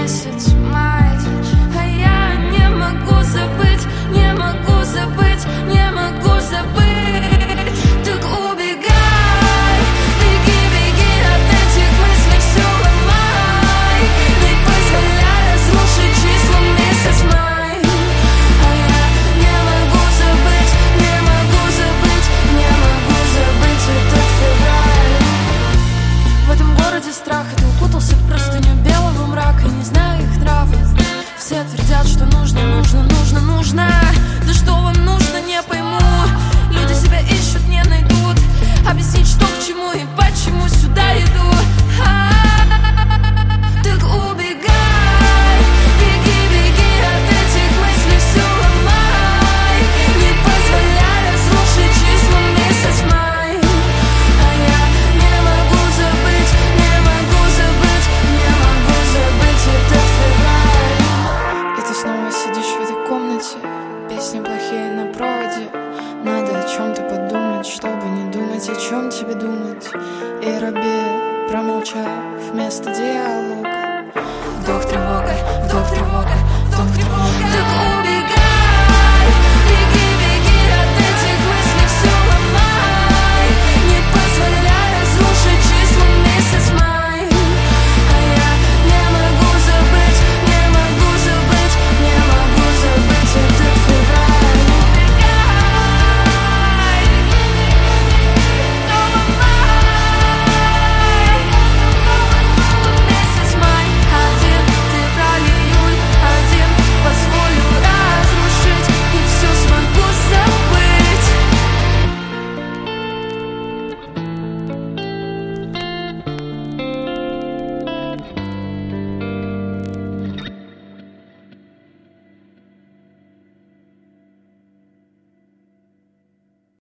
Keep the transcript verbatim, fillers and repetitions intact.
месяц май, а я не могу забыть, не могу забыть, не могу забыть. Так убегай, беги, беги от этих мыслей, все ломай, не позволяй разрушить числа месяц май. А я не могу забыть, не могу забыть, не могу забыть этот февраль. В этом городе страха ты укутался в простыню белого мрака. Не знаю их нравов, все твердят, что нужно, нужно, нужно, нужно. Да что вам нужно, не пойму. Люди себя ищут, не найдут. Объяснить, что к чему и почему сюда иду. А-а-а-а-а. Так убегай, беги, беги от этих мыслей, все ломай, не позволяй разрушить числа месяц май. А я не могу забыть, не могу забыть, не могу забыть этот февраль. И ты снова сидишь в этой комнате, песни плохие на проводе. Надо о чем-то подумать, чтобы не думать, о чем тебе думать. И робея, промолчав вместо диалога. Вдох тревога, вдох тревога,